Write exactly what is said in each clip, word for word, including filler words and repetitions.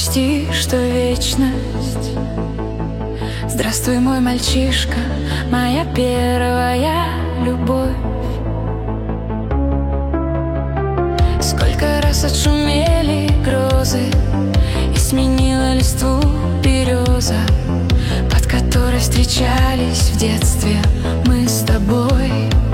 почти что вечность. Здравствуй, мой мальчишка, моя первая любовь. Сколько раз отшумели грозы, и сменила листву береза, под которой встречались в детстве мы с тобой.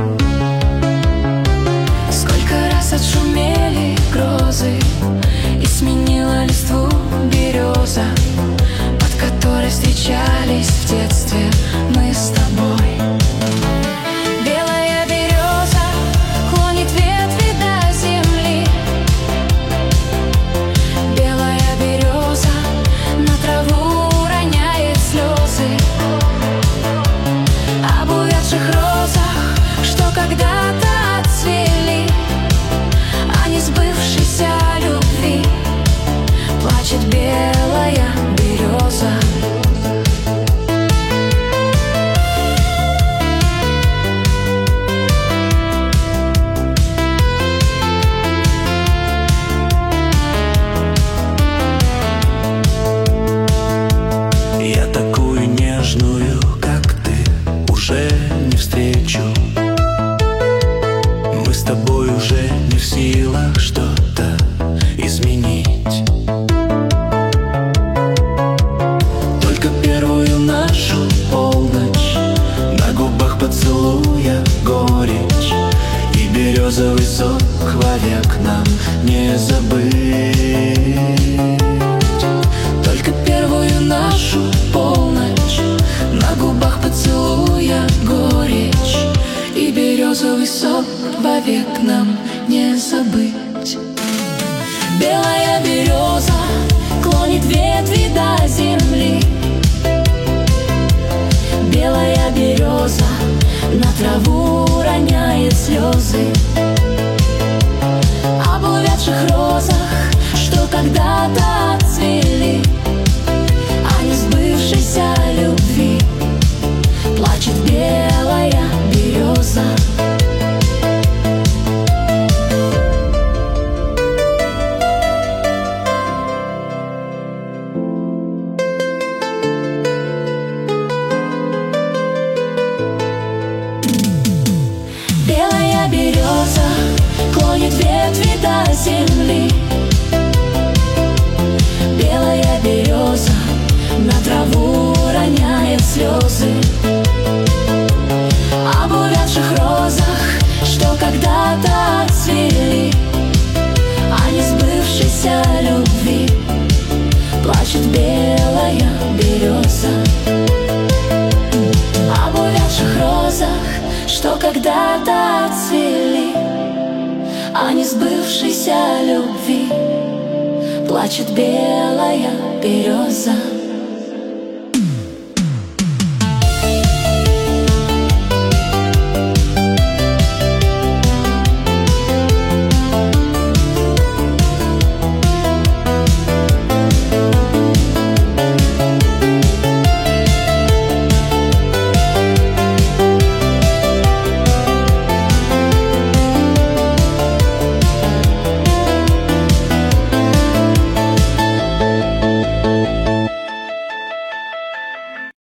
Сколько раз отшумели грозы, и сменила листву береза, под которой встречались в детстве мы с тобой. Белая береза клонит ветви до земли. Белая береза на траву роняет слезы об увядших розах, что когда-то отцвели, о несбывшейся любви плачет белая береза. Я такую нежную, как ты, уже не встречу. Мы с тобой уже не в силах что-то изменить. Только первую нашу полночь, на губах поцелуя горечь, и березовый сок вовек нам не забыть. Только первую нашу полночь, на губах поцелуя горечь, и березовый сок вовек нам не забыть. Белая береза клонит ветви до земли. Белая береза на траву роняет слезы об увядших розах, что когда-то отцвели, о несбывшейся любви плачет белая береза. Белая береза клонит ветви до земли. Белая береза на траву роняет слезы об увядших розах, что когда-то отцвели, о несбывшейся любви плачет белая береза. Об увядших розах, что когда-то отцвели, о несбывшейся любви плачет белая береза.